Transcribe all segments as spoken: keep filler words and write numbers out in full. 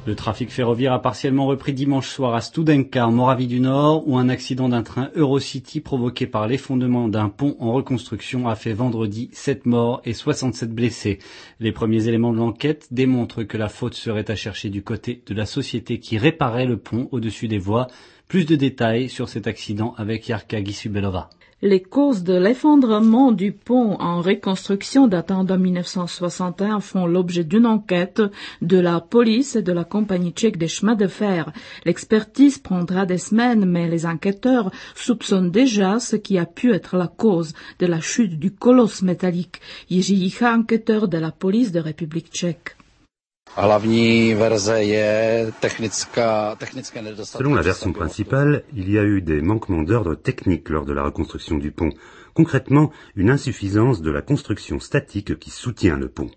Le trafic ferroviaire a partiellement repris dimanche soir à Studenka, en Moravie du Nord, où un accident d'un train Eurocity provoqué par l'effondrement d'un pont en reconstruction a fait vendredi sept morts et soixante-sept blessés. Les premiers éléments de l'enquête démontrent que la faute serait à chercher du côté de la société qui réparait le pont au-dessus des voies. Plus de détails sur cet accident avec Yarka Gisubelova. Les causes de l'effondrement du pont en reconstruction datant de mille neuf cent soixante et un font l'objet d'une enquête de la police et de la compagnie tchèque des chemins de fer. L'expertise prendra des semaines, mais les enquêteurs soupçonnent déjà ce qui a pu être la cause de la chute du colosse métallique. Jiří Jicha, enquêteur de la police de République tchèque. Selon la version principale, il y a eu des manquements d'ordre technique lors de la reconstruction du pont. Concrètement, une insuffisance de la construction statique qui soutient le pont.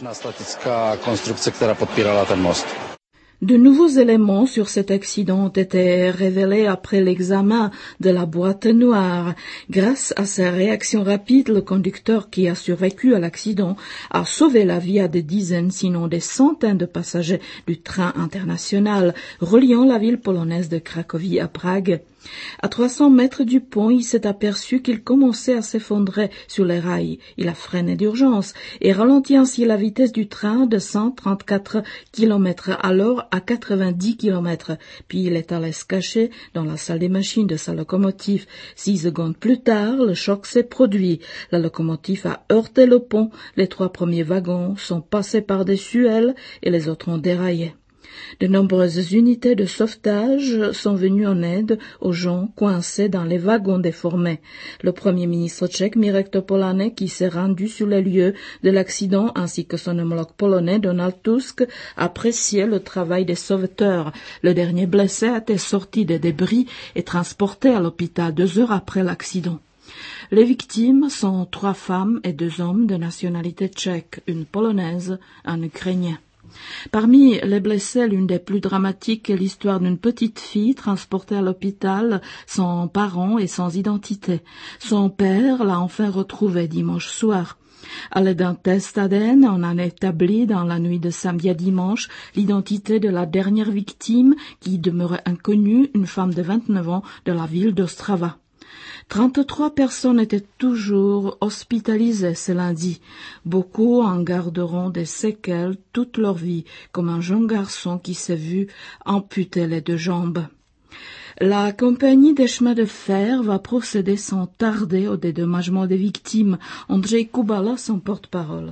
De nouveaux éléments sur cet accident ont été révélés après l'examen de la boîte noire. Grâce à sa réaction rapide, le conducteur qui a survécu à l'accident a sauvé la vie à des dizaines, sinon des centaines de passagers du train international reliant la ville polonaise de Cracovie à Prague. À trois cents mètres du pont, il s'est aperçu qu'il commençait à s'effondrer sur les rails. Il a freiné d'urgence et ralenti ainsi la vitesse du train de cent trente-quatre kilomètres à l'heure à quatre-vingt-dix kilomètres. Puis il est allé se cacher dans la salle des machines de sa locomotive. Six secondes plus tard, le choc s'est produit. La locomotive a heurté le pont. Les trois premiers wagons sont passés par-dessus elle et les autres ont déraillé. De nombreuses unités de sauvetage sont venues en aide aux gens coincés dans les wagons déformés. Le Premier ministre tchèque Mirek Topolánek, qui s'est rendu sur les lieux de l'accident, ainsi que son homologue polonais Donald Tusk, appréciait le travail des sauveteurs. Le dernier blessé a été sorti des débris et transporté à l'hôpital deux heures après l'accident. Les victimes sont trois femmes et deux hommes de nationalité tchèque, une polonaise, un ukrainien. Parmi les blessés, l'une des plus dramatiques est l'histoire d'une petite fille transportée à l'hôpital sans parents et sans identité. Son père l'a enfin retrouvée dimanche soir. À l'aide d'un test A D N, on a établi dans la nuit de samedi à dimanche l'identité de la dernière victime qui demeurait inconnue, une femme de vingt-neuf ans de la ville d'Ostrava. trente-trois personnes étaient toujours hospitalisées ce lundi. Beaucoup en garderont des séquelles toute leur vie, comme un jeune garçon qui s'est vu amputer les deux jambes. La compagnie des chemins de fer va procéder sans tarder au dédommagement des victimes. Ondřej Kubala, son porte-parole.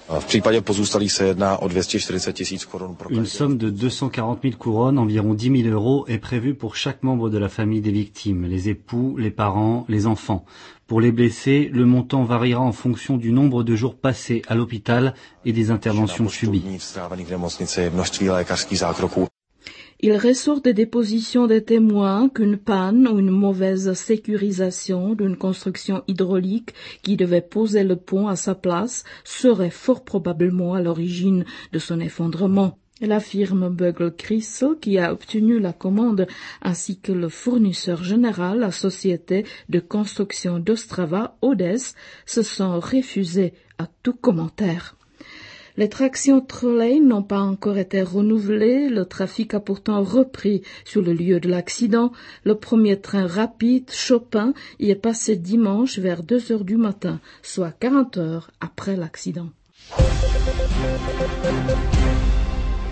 Une somme de deux cent quarante mille couronnes, environ dix mille euros, est prévue pour chaque membre de la famille des victimes, les époux, les parents, les enfants. Pour les blessés, le montant variera en fonction du nombre de jours passés à l'hôpital et des interventions subies. Il ressort des dépositions des témoins qu'une panne ou une mauvaise sécurisation d'une construction hydraulique qui devait poser le pont à sa place serait fort probablement à l'origine de son effondrement. La firme Bögl Crystal, qui a obtenu la commande, ainsi que le fournisseur général, la société de construction d'Ostrava, Odes, se sont refusés à tout commentaire. Les tractions trolley n'ont pas encore été renouvelées. Le trafic a pourtant repris sur le lieu de l'accident. Le premier train rapide, Chopin, y est passé dimanche vers deux heures du matin, soit quarante heures après l'accident.